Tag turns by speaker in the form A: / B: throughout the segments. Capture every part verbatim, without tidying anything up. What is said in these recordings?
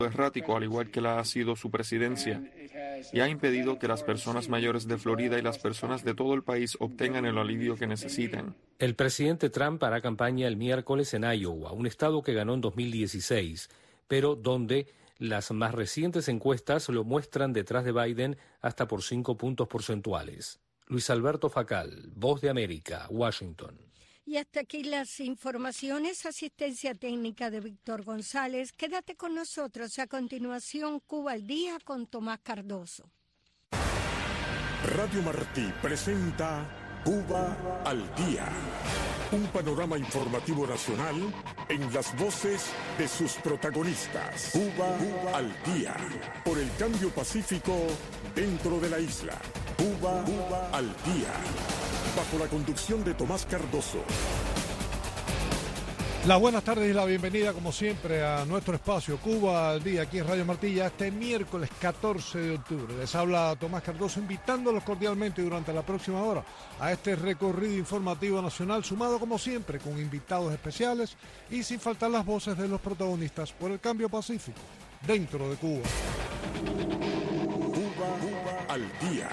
A: errático, al igual que la ha sido su presidencia, y ha impedido que las personas mayores de Florida y las personas de todo el país obtengan el alivio que necesitan.
B: El presidente Trump hará campaña el miércoles en Iowa, un estado que ganó en dos mil dieciséis, pero donde las más recientes encuestas lo muestran detrás de Biden hasta por cinco puntos porcentuales. Luis Alberto Facal, Voz de América, Washington.
C: Y hasta aquí las informaciones, asistencia técnica de Víctor González. Quédate con nosotros. A continuación, Cuba al Día con Tomás Cardoso.
D: Radio Martí presenta Cuba al Día. Un panorama informativo nacional en las voces de sus protagonistas. Cuba, Cuba al Día. Por el cambio pacífico dentro de la isla. Cuba, Cuba al Día. Bajo la conducción de Tomás Cardoso.
E: Las buenas tardes y la bienvenida, como siempre, a nuestro espacio Cuba al Día, aquí en Radio Martilla, este miércoles catorce de octubre. Les habla Tomás Cardoso, invitándolos cordialmente durante la próxima hora a este recorrido informativo nacional, sumado, como siempre, con invitados especiales y sin faltar las voces de los protagonistas por el cambio pacífico dentro de Cuba.
D: Cuba, Cuba al Día.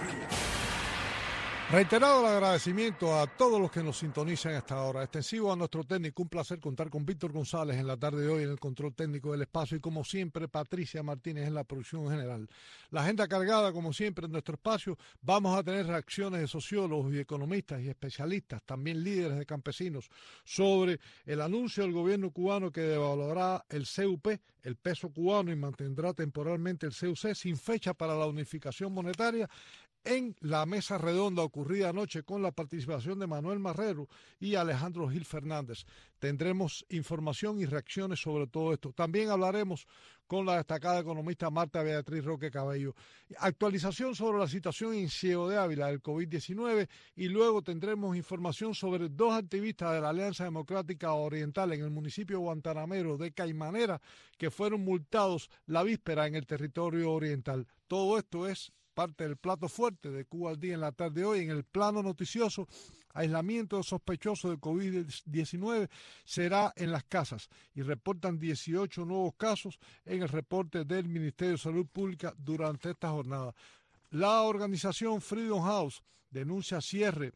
E: Reiterado el agradecimiento a todos los que nos sintonizan hasta ahora, extensivo a nuestro técnico, un placer contar con Víctor González en la tarde de hoy en el control técnico del espacio y como siempre Patricia Martínez en la producción general. La agenda cargada como siempre en nuestro espacio, vamos a tener reacciones de sociólogos y economistas y especialistas, también líderes de campesinos, sobre el anuncio del gobierno cubano que devaluará el C U P, el peso cubano, y mantendrá temporalmente el C U C sin fecha para la unificación monetaria, en la mesa redonda ocurrida anoche con la participación de Manuel Marrero y Alejandro Gil Fernández. Tendremos información y reacciones sobre todo esto. También hablaremos con la destacada economista Marta Beatriz Roque Cabello. Actualización sobre la situación en Ciego de Ávila del COVID diecinueve y luego tendremos información sobre dos activistas de la Alianza Democrática Oriental en el municipio guantanamero de Caimanera que fueron multados la víspera en el territorio oriental. Todo esto es parte del plato fuerte de Cuba al Día en la tarde de hoy. En el plano noticioso, aislamiento de sospechosos de COVID diecinueve será en las casas y reportan dieciocho nuevos casos en el reporte del Ministerio de Salud Pública durante esta jornada. La organización Freedom House denuncia cierre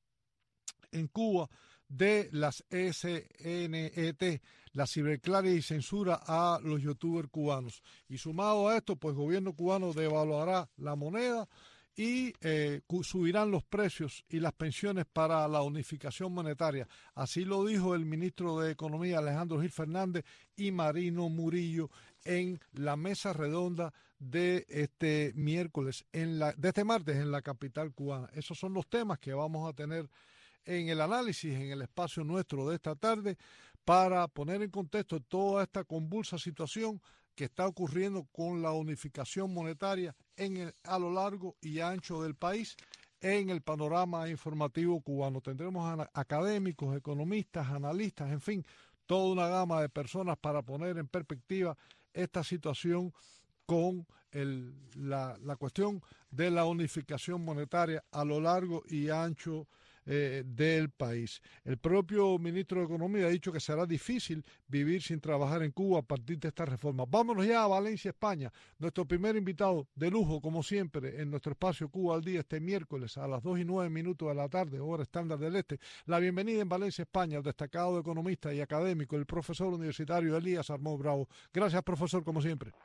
E: en Cuba de las S N E T, la ciberclaria y censura a los youtubers cubanos. Y sumado a esto, pues el gobierno cubano devaluará la moneda y eh, subirán los precios y las pensiones para la unificación monetaria. Así lo dijo el ministro de Economía Alejandro Gil Fernández y Marino Murillo en la mesa redonda de este miércoles, en la, de este martes en la capital cubana. Esos son los temas que vamos a tener en el análisis, en el espacio nuestro de esta tarde, para poner en contexto toda esta convulsa situación que está ocurriendo con la unificación monetaria en el, a lo largo y ancho del país en el panorama informativo cubano. Tendremos a, académicos, economistas, analistas, en fin, toda una gama de personas para poner en perspectiva esta situación con el, la, la cuestión de la unificación monetaria a lo largo y ancho Eh, del país. El propio ministro de Economía ha dicho que será difícil vivir sin trabajar en Cuba a partir de esta reforma. Vámonos ya a Valencia, España. Nuestro primer invitado de lujo, como siempre, en nuestro espacio Cuba al Día este miércoles a las dos y nueve minutos de la tarde, hora estándar del este. La bienvenida en Valencia, España, al destacado economista y académico, el profesor universitario Elías Armó Bravo. Gracias, profesor, como siempre.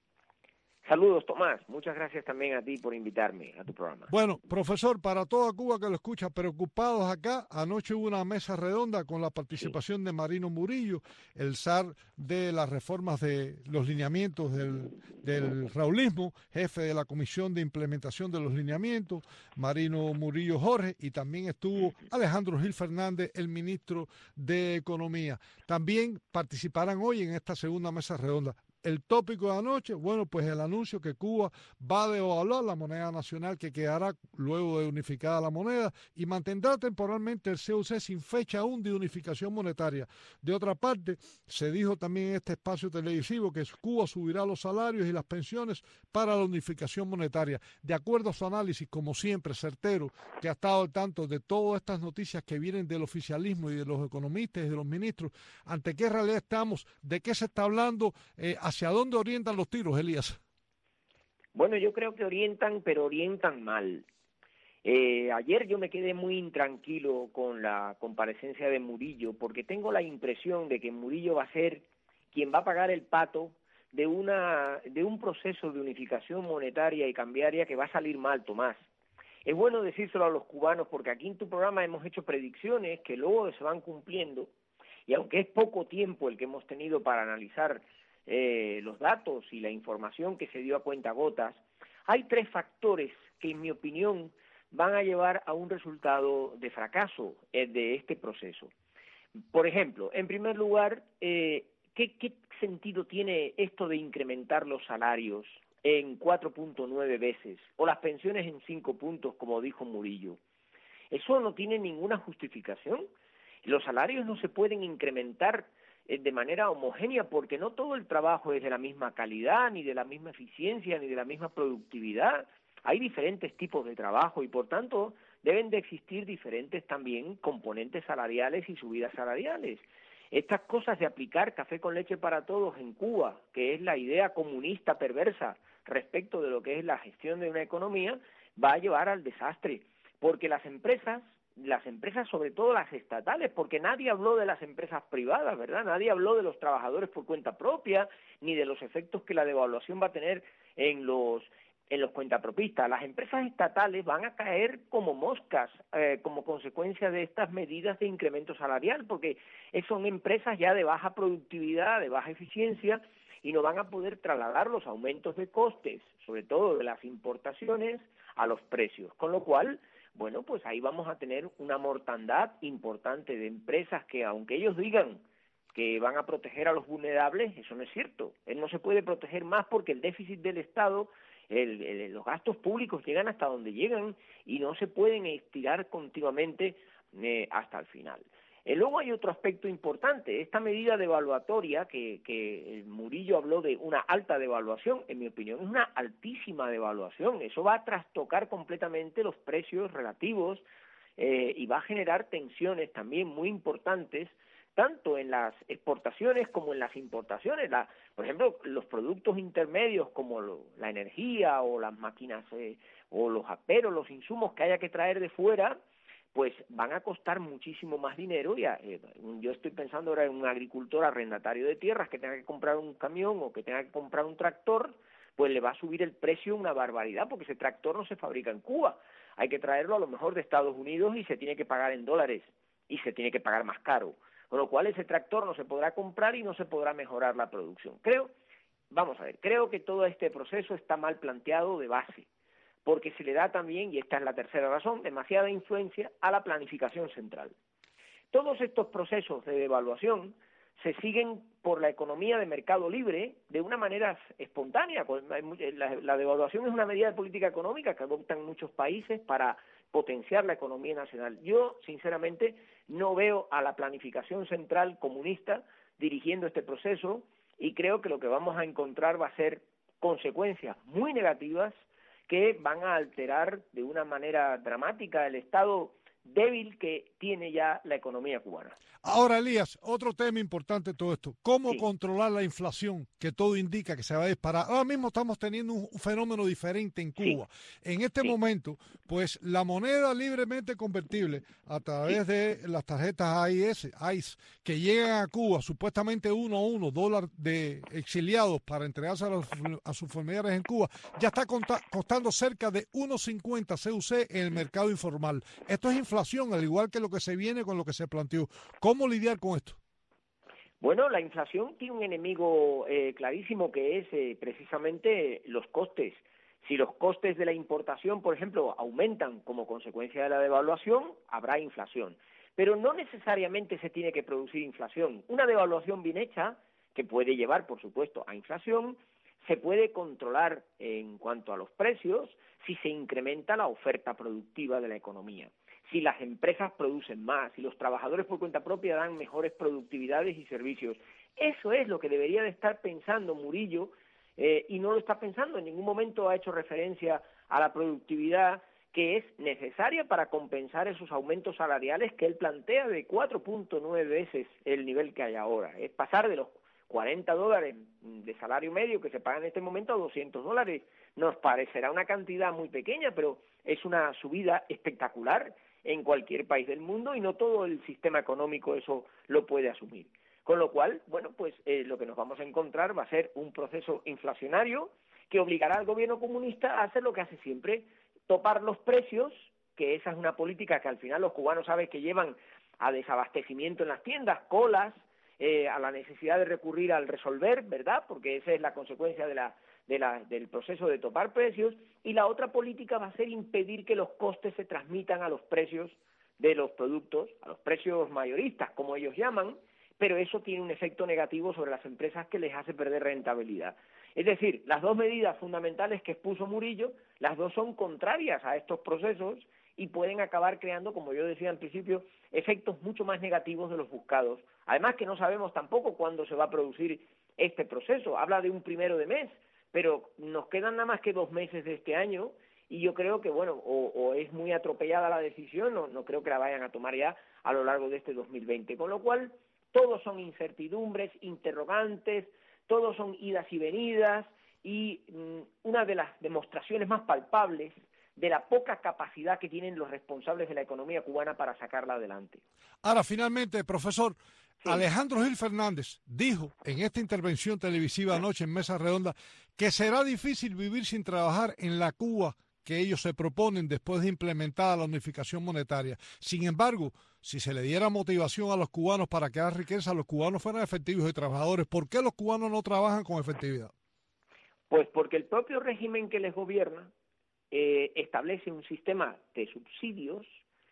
F: Saludos, Tomás. Muchas gracias también a ti por invitarme a tu programa.
E: Bueno, profesor, para toda Cuba que lo escucha, preocupados acá, anoche hubo una mesa redonda con la participación sí. de Marino Murillo, el zar de las reformas de los lineamientos del, del raulismo, jefe de la Comisión de Implementación de los Lineamientos, Marino Murillo Jorge, y también estuvo Alejandro Gil Fernández, el ministro de Economía. También participarán hoy en esta segunda mesa redonda. El tópico de anoche, bueno, pues el anuncio que Cuba va a devaluar la moneda nacional, que quedará luego de unificada la moneda, y mantendrá temporalmente el C U C sin fecha aún de unificación monetaria. De otra parte, se dijo también en este espacio televisivo que Cuba subirá los salarios y las pensiones para la unificación monetaria. De acuerdo a su análisis, como siempre, certero, que ha estado al tanto de todas estas noticias que vienen del oficialismo y de los economistas y de los ministros, ¿ante qué realidad estamos? ¿De qué se está hablando? Eh, ¿Hacia dónde orientan los tiros, Elías?
F: Bueno, yo creo que orientan, pero orientan mal. Eh, ayer yo me quedé muy intranquilo con la comparecencia de Murillo, porque tengo la impresión de que Murillo va a ser quien va a pagar el pato de una de un proceso de unificación monetaria y cambiaria que va a salir mal, Tomás. Es bueno decírselo a los cubanos, porque aquí en tu programa hemos hecho predicciones que luego se van cumpliendo, y aunque es poco tiempo el que hemos tenido para analizar eh, los datos y la información que se dio a cuentagotas, hay tres factores que, en mi opinión, van a llevar a un resultado de fracaso eh, de este proceso. Por ejemplo, en primer lugar, eh, ¿qué, ¿qué sentido tiene esto de incrementar los salarios en cuatro punto nueve veces o las pensiones en cinco puntos, como dijo Murillo? Eso no tiene ninguna justificación. Los salarios no se pueden incrementar eh, de manera homogénea, porque no todo el trabajo es de la misma calidad, ni de la misma eficiencia, ni de la misma productividad. Hay diferentes tipos de trabajo y, por tanto, deben de existir diferentes también componentes salariales y subidas salariales. Estas cosas de aplicar café con leche para todos en Cuba, que es la idea comunista perversa respecto de lo que es la gestión de una economía, va a llevar al desastre, porque las empresas, las empresas sobre todo las estatales, porque nadie habló de las empresas privadas, ¿verdad? Nadie habló de los trabajadores por cuenta propia, ni de los efectos que la devaluación va a tener en los en los cuentapropistas. Las empresas estatales van a caer como moscas eh, como consecuencia de estas medidas de incremento salarial, porque son empresas ya de baja productividad, de baja eficiencia, y no van a poder trasladar los aumentos de costes, sobre todo de las importaciones, a los precios. Con lo cual, bueno, pues ahí vamos a tener una mortandad importante de empresas que, aunque ellos digan que van a proteger a los vulnerables, eso no es cierto. Él no se puede proteger más porque el déficit del Estado, el, el, los gastos públicos llegan hasta donde llegan y no se pueden estirar continuamente eh, hasta el final. Eh, luego hay otro aspecto importante, esta medida devaluatoria que, que Murillo habló de una alta devaluación, en mi opinión es una altísima devaluación, eso va a trastocar completamente los precios relativos eh, y va a generar tensiones también muy importantes, tanto en las exportaciones como en las importaciones. La, por ejemplo, los productos intermedios como lo, la energía o las máquinas eh, o los aperos, los insumos que haya que traer de fuera, pues van a costar muchísimo más dinero. Y eh, yo estoy pensando ahora en un agricultor arrendatario de tierras que tenga que comprar un camión o que tenga que comprar un tractor, pues le va a subir el precio una barbaridad, porque ese tractor no se fabrica en Cuba. Hay que traerlo a lo mejor de Estados Unidos y se tiene que pagar en dólares y se tiene que pagar más caro. Con lo cual ese tractor no se podrá comprar y no se podrá mejorar la producción. Creo, vamos a ver, creo que todo este proceso está mal planteado de base, porque se le da también, y esta es la tercera razón, demasiada influencia a la planificación central. Todos estos procesos de devaluación se siguen por la economía de mercado libre de una manera espontánea. La, la devaluación es una medida de política económica que adoptan muchos países para potenciar la economía nacional. Yo, sinceramente, no veo a la planificación central comunista dirigiendo este proceso y creo que lo que vamos a encontrar va a ser consecuencias muy negativas que van a alterar de una manera dramática el estado débil que tiene ya la economía cubana.
E: Ahora, Elías, otro tema importante de todo esto, ¿cómo
F: Sí.
E: controlar la inflación? Que todo indica que se va a disparar. Ahora mismo estamos teniendo un fenómeno diferente en Cuba. Sí. En este sí. momento, pues la moneda libremente convertible a través sí. de las tarjetas A I S, A I S, que llegan a Cuba, supuestamente uno a uno, dólar de exiliados para entregarse a, los, a sus familiares en Cuba, ya está costando cerca de uno cincuenta C U C en el mercado informal. Esto es inflación, al igual que lo que se viene con lo que se planteó. ¿Cómo lidiar con esto?
F: Bueno, la inflación tiene un enemigo eh, clarísimo que es eh, precisamente los costes. Si los costes de la importación, por ejemplo, aumentan como consecuencia de la devaluación, habrá inflación. Pero no necesariamente se tiene que producir inflación. Una devaluación bien hecha, que puede llevar, por supuesto, a inflación, se puede controlar en cuanto a los precios si se incrementa la oferta productiva de la economía. Si las empresas producen más, si los trabajadores por cuenta propia dan mejores productividades y servicios. Eso es lo que debería de estar pensando Murillo eh, y no lo está pensando. En ningún momento ha hecho referencia a la productividad que es necesaria para compensar esos aumentos salariales que él plantea de cuatro punto nueve veces el nivel que hay ahora. Es pasar de los cuarenta dólares de salario medio que se paga en este momento a doscientos dólares. Nos parecerá una cantidad muy pequeña, pero es una subida espectacular en cualquier país del mundo y no todo el sistema económico eso lo puede asumir. Con lo cual, bueno, pues eh, lo que nos vamos a encontrar va a ser un proceso inflacionario que obligará al gobierno comunista a hacer lo que hace siempre, topar los precios, que esa es una política que al final los cubanos saben que llevan a desabastecimiento en las tiendas, colas, eh, a la necesidad de recurrir al resolver, ¿verdad? Porque esa es la consecuencia de la, de la, del proceso de topar precios, y la otra política va a ser impedir que los costes se transmitan a los precios de los productos, a los precios mayoristas, como ellos llaman, pero eso tiene un efecto negativo sobre las empresas que les hace perder rentabilidad. Es decir, las dos medidas fundamentales que expuso Murillo, las dos son contrarias a estos procesos y pueden acabar creando, como yo decía al principio, efectos mucho más negativos de los buscados. Además que no sabemos tampoco cuándo se va a producir este proceso. Habla de un primero de mes, pero nos quedan nada más que dos meses de este año y yo creo que, bueno, o, o es muy atropellada la decisión, o no creo que la vayan a tomar ya a lo largo de este dos mil veinte. Con lo cual, todos son incertidumbres, interrogantes, todos son idas y venidas, y mmm, una de las demostraciones más palpables de la poca capacidad que tienen los responsables de la economía cubana para sacarla adelante.
E: Ahora, finalmente, profesor, sí. Alejandro Gil Fernández dijo en esta intervención televisiva anoche en Mesa Redonda que será difícil vivir sin trabajar en la Cuba que ellos se proponen después de implementada la unificación monetaria. Sin embargo, si se le diera motivación a los cubanos para crear riqueza, los cubanos fueran efectivos y trabajadores. ¿Por qué los cubanos no trabajan con efectividad?
F: Pues porque el propio régimen que les gobierna eh, establece un sistema de subsidios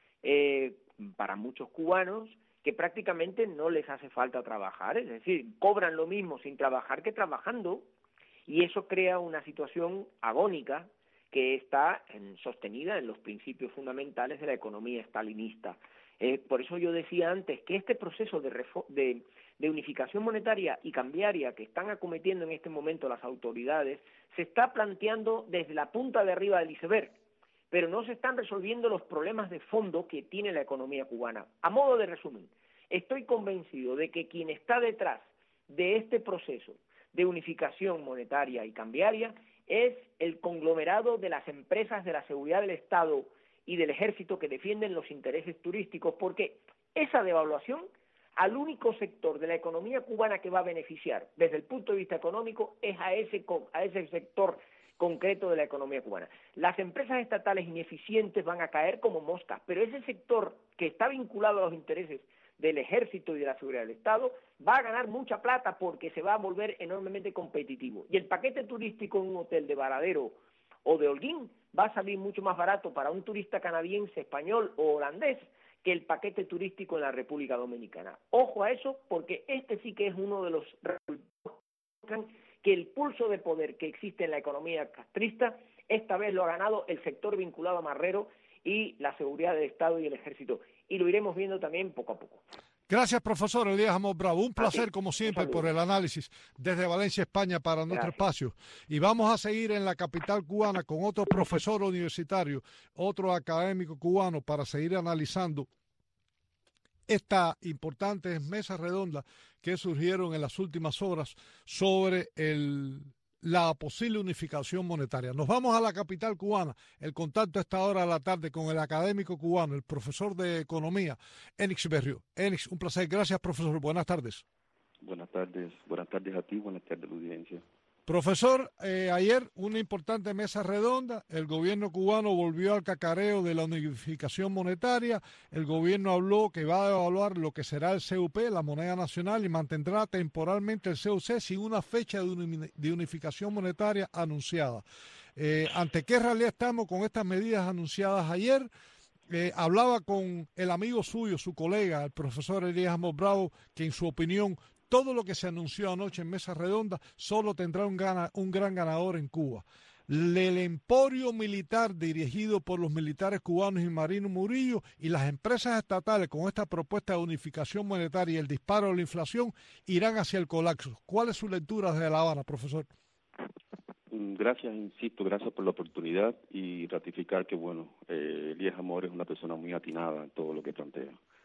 F: eh, para muchos cubanos que prácticamente no les hace falta trabajar, es decir, cobran lo mismo sin trabajar que trabajando, y eso crea una situación agónica que está en, sostenida en los principios fundamentales de la economía stalinista. Eh, por eso yo decía antes que este proceso de, de, de unificación monetaria y cambiaria que están acometiendo en este momento las autoridades se está planteando desde la punta de arriba del iceberg, pero no se están resolviendo los problemas de fondo que tiene la economía cubana. A modo de resumen, estoy convencido de que quien está detrás de este proceso de unificación monetaria y cambiaria es el conglomerado de las empresas de la seguridad del Estado y del Ejército que defienden los intereses turísticos, porque esa devaluación al único sector de la economía cubana que va a beneficiar desde el punto de vista económico es a ese, a ese sector concreto de la economía cubana. Las empresas estatales ineficientes van a caer como moscas, pero ese sector que está vinculado a los intereses del Ejército y de la seguridad del Estado va a ganar mucha plata porque se va a volver enormemente competitivo. Y el paquete turístico en un hotel de Varadero o de Holguín va a salir mucho más barato para un turista canadiense, español o holandés que el paquete turístico en la República Dominicana. Ojo a eso, porque este sí que es uno de los resultados que el pulso de poder que existe en la economía castrista, esta vez lo ha ganado el sector vinculado a Marrero y la seguridad del Estado y el Ejército. Y lo iremos viendo también poco a poco.
E: Gracias, profesor Elías Amor Bravo. Un placer, como siempre, por el análisis desde Valencia, España, para nuestro Gracias. Espacio. Y vamos a seguir en la capital cubana con otro profesor universitario, otro académico cubano, para seguir analizando esta importante mesa redonda que surgieron en las últimas horas sobre el, la posible unificación monetaria. Nos vamos a la capital cubana. El contacto a esta hora de la tarde con el académico cubano, el profesor de Economía, Enix Berrió. Enix, un placer. Gracias, profesor. Buenas tardes.
G: Buenas tardes. Buenas tardes a ti. Buenas tardes a la audiencia.
E: Profesor, eh, ayer una importante mesa redonda, el gobierno cubano volvió al cacareo de la unificación monetaria, el gobierno habló que va a evaluar lo que será el C U P, la moneda nacional, y mantendrá temporalmente el C U C sin una fecha de unificación monetaria anunciada. Eh, ¿Ante qué realidad estamos con estas medidas anunciadas ayer? Eh, hablaba con el amigo suyo, su colega, el profesor Elías Amor Bravo, que en su opinión todo lo que se anunció anoche en Mesa Redonda solo tendrá un, gana, un gran ganador en Cuba. El emporio militar dirigido por los militares cubanos y Marino Murillo y las empresas estatales con esta propuesta de unificación monetaria y el disparo de la inflación irán hacia el colapso. ¿Cuál es su lectura desde La Habana, profesor?
G: Gracias, insisto, gracias por la oportunidad y ratificar que, bueno, eh, Elías Amor es una persona muy atinada en todo lo que plantea.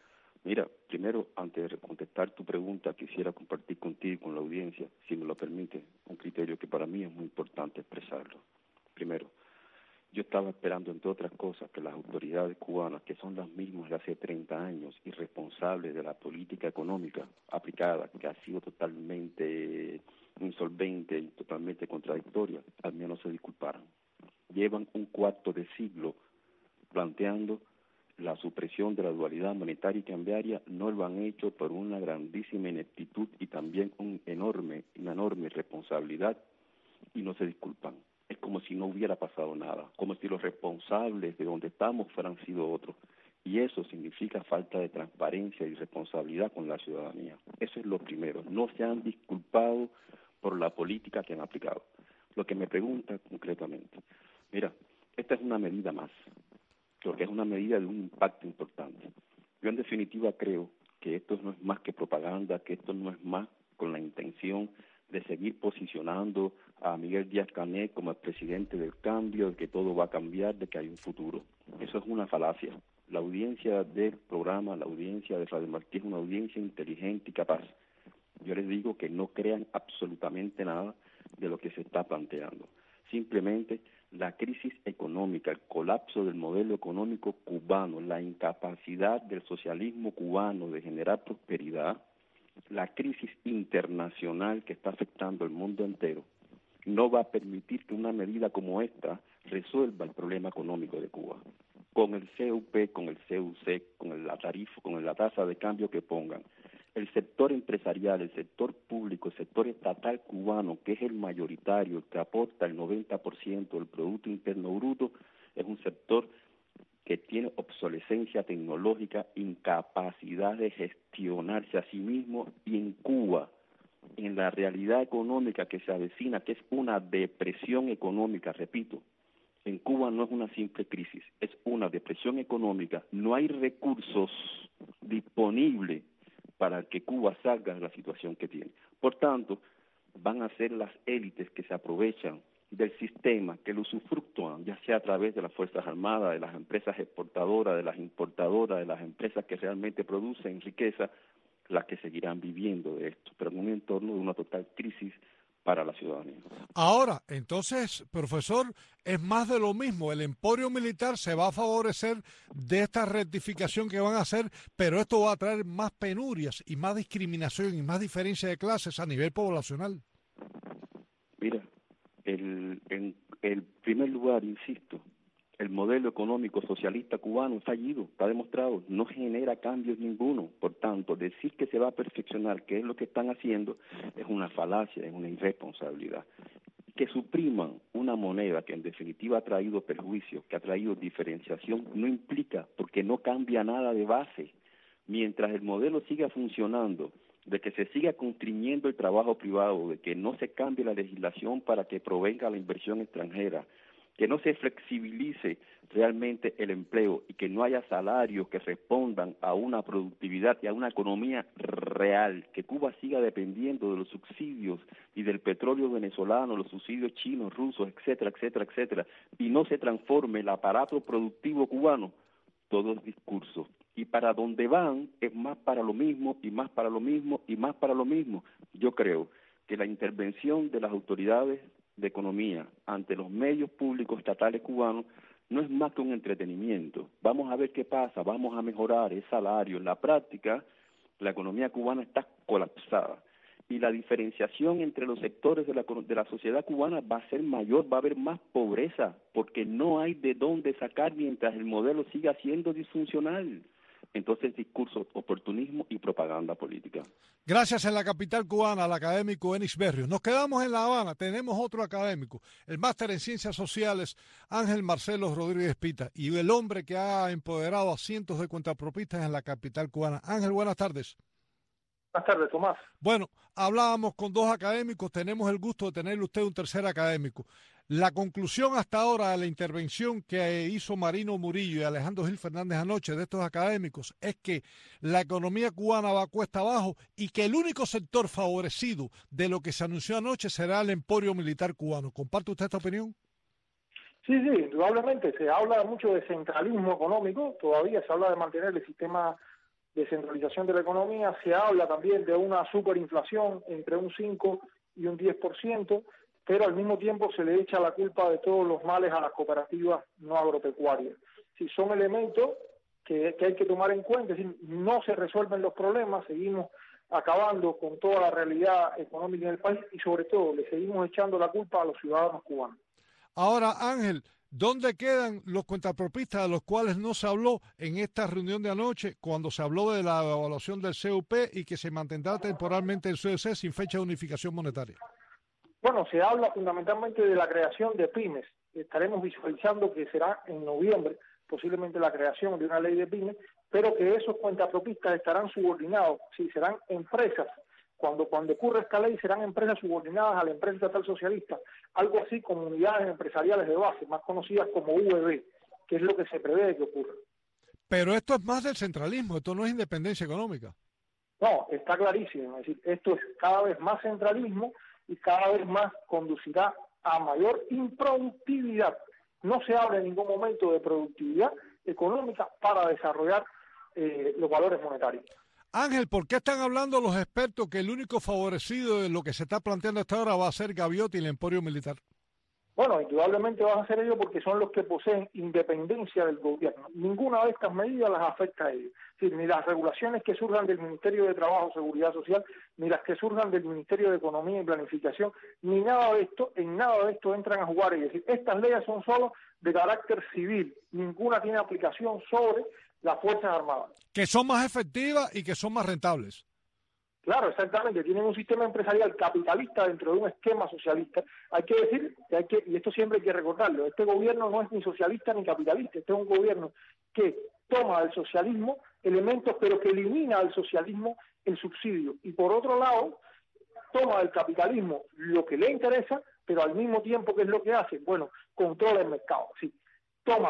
G: Mira, primero, antes de contestar tu pregunta, quisiera compartir contigo y con la audiencia, si me lo permite, un criterio que para mí es muy importante expresarlo. Primero, yo estaba esperando, entre otras cosas, que las autoridades cubanas, que son las mismas de hace treinta años y responsables de la política económica aplicada, que ha sido totalmente insolvente y totalmente contradictoria, al menos se disculparan. Llevan un cuarto de siglo planteando la supresión de la dualidad monetaria y cambiaria, no lo han hecho por una grandísima ineptitud y también un enorme, una enorme responsabilidad, y no se disculpan. Es como si no hubiera pasado nada, como si los responsables de donde estamos fueran sido otros. Y eso significa falta de transparencia y responsabilidad con la ciudadanía. Eso es lo primero. No se han disculpado por la política que han aplicado. Lo que me pregunta concretamente, mira, esta es una medida más, porque es una medida de un impacto importante. Yo en definitiva creo que esto no es más que propaganda, que esto no es más con la intención de seguir posicionando a Miguel Díaz-Canel como el presidente del cambio, de que todo va a cambiar, de que hay un futuro. Eso es una falacia. La audiencia del programa, la audiencia de Radio Martí es una audiencia inteligente y capaz. Yo les digo que no crean absolutamente nada de lo que se está planteando. Simplemente la crisis económica, el colapso del modelo económico cubano, la incapacidad del socialismo cubano de generar prosperidad, la crisis internacional que está afectando al mundo entero, no va a permitir que una medida como esta resuelva el problema económico de Cuba. Con el C U P, con el C U C, con la tarifa, con la tasa de cambio que pongan, el sector empresarial, el sector público, el sector estatal cubano, que es el mayoritario, el que aporta el noventa por ciento del Producto Interno Bruto, es un sector que tiene obsolescencia tecnológica, incapacidad de gestionarse a sí mismo, y en Cuba, en la realidad económica que se avecina, que es una depresión económica, repito, en Cuba no es una simple crisis, es una depresión económica, no hay recursos disponibles para que Cuba salga de la situación que tiene. Por tanto, van a ser las élites que se aprovechan del sistema, que lo usufructúan, ya sea a través de las Fuerzas Armadas, de las empresas exportadoras, de las importadoras, de las empresas que realmente producen riqueza, las que seguirán viviendo de esto, pero en un entorno de una total crisis para la ciudadanía.
E: Ahora, entonces, profesor, es más de lo mismo. El emporio militar se va a favorecer de esta rectificación que van a hacer, pero esto va a traer más penurias y más discriminación y más diferencia de clases a nivel poblacional.
G: Mira, el, en el primer lugar, insisto, el modelo económico socialista cubano es fallido, está demostrado, no genera cambios ninguno. Por tanto, decir que se va a perfeccionar, que es lo que están haciendo, es una falacia, es una irresponsabilidad. Que supriman una moneda que en definitiva ha traído perjuicios, que ha traído diferenciación, no implica, porque no cambia nada de base. Mientras el modelo siga funcionando, de que se siga constriñendo el trabajo privado, de que no se cambie la legislación para que provenga la inversión extranjera, que no se flexibilice realmente el empleo y que no haya salarios que respondan a una productividad y a una economía real, que Cuba siga dependiendo de los subsidios y del petróleo venezolano, los subsidios chinos, rusos, etcétera, etcétera, etcétera, y no se transforme el aparato productivo cubano, todo es discurso. Y para donde van es más para lo mismo y más para lo mismo y más para lo mismo. Yo creo que la intervención de las autoridades de economía ante los medios públicos estatales cubanos no es más que un entretenimiento. Vamos a ver qué pasa, vamos a mejorar el salario. En la práctica, la economía cubana está colapsada y la diferenciación entre los sectores de la, de la sociedad cubana va a ser mayor, va a haber más pobreza, porque no hay de dónde sacar mientras el modelo siga siendo disfuncional. Entonces, discurso, oportunismo y propaganda política.
E: Gracias en la capital cubana al académico Enix Berrios. Nos quedamos en La Habana, tenemos otro académico, el máster en Ciencias Sociales, Ángel Marcelo Rodríguez Pita, y el hombre que ha empoderado a cientos de cuentapropistas en la capital cubana. Ángel, buenas tardes.
H: Buenas tardes, Tomás.
E: Bueno, hablábamos con dos académicos, tenemos el gusto de tenerle usted un tercer académico. La conclusión hasta ahora de la intervención que hizo Marino Murillo y Alejandro Gil Fernández anoche de estos académicos es que la economía cubana va a cuesta abajo y que el único sector favorecido de lo que se anunció anoche será el emporio militar cubano. ¿Comparte usted esta opinión?
H: Sí, sí, indudablemente. Se habla mucho de centralismo económico, todavía se habla de mantener el sistema descentralización de la economía, se habla también de una superinflación entre un cinco y un diez por ciento, pero al mismo tiempo se le echa la culpa de todos los males a las cooperativas no agropecuarias. Si son elementos que, que hay que tomar en cuenta, es decir, no se resuelven los problemas, seguimos acabando con toda la realidad económica en el país y sobre todo le seguimos echando la culpa a los ciudadanos cubanos.
E: Ahora, Ángel, ¿dónde quedan los cuentapropistas de los cuales no se habló en esta reunión de anoche cuando se habló de la evaluación del C U P y que se mantendrá temporalmente el C U C sin fecha de unificación monetaria?
H: Bueno, se habla fundamentalmente de la creación de pymes. Estaremos visualizando que será en noviembre posiblemente la creación de una ley de pymes, pero que esos cuentapropistas estarán subordinados, sí, serán empresas. Cuando, cuando ocurra esta ley serán empresas subordinadas a la empresa estatal socialista, algo así como unidades empresariales de base, más conocidas como U E B, que es lo que se prevé que ocurra.
E: Pero esto es más del centralismo, esto no es independencia económica.
H: No, está clarísimo, es decir, esto es cada vez más centralismo y cada vez más conducirá a mayor improductividad. No se habla en ningún momento de productividad económica para desarrollar eh, los valores monetarios.
E: Ángel, ¿por qué están hablando los expertos que el único favorecido de lo que se está planteando hasta ahora va a ser Gaviota y el emporio militar?
H: Bueno, indudablemente van a ser ellos porque son los que poseen independencia del gobierno. Ninguna de estas medidas las afecta a ellos. Es decir, ni las regulaciones que surjan del Ministerio de Trabajo y Seguridad Social, ni las que surjan del Ministerio de Economía y Planificación, ni nada de esto, en nada de esto entran a jugar. Es decir, estas leyes son solo de carácter civil. Ninguna tiene aplicación sobre las Fuerzas Armadas.
E: Que son más efectivas y que son más rentables.
H: Claro, exactamente, tienen un sistema empresarial capitalista dentro de un esquema socialista. Hay que decir, que hay que, y esto siempre hay que recordarlo, este gobierno no es ni socialista ni capitalista, este es un gobierno que toma del socialismo elementos, pero que elimina del socialismo el subsidio. Y por otro lado, toma del capitalismo lo que le interesa, pero al mismo tiempo, ¿qué es lo que hace? Bueno, controla el mercado. Sí, toma,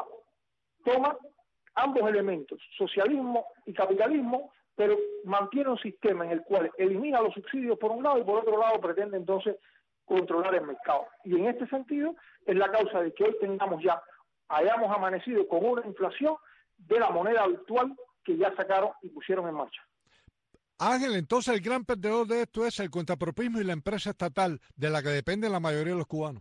H: toma ambos elementos, socialismo y capitalismo, pero mantiene un sistema en el cual elimina los subsidios por un lado y por otro lado pretende entonces controlar el mercado. Y en este sentido es la causa de que hoy tengamos ya, hayamos amanecido con una inflación de la moneda virtual que ya sacaron y pusieron en marcha.
E: Ángel, entonces el gran perdedor de esto es el cuentapropismo y la empresa estatal de la que depende la mayoría de los cubanos.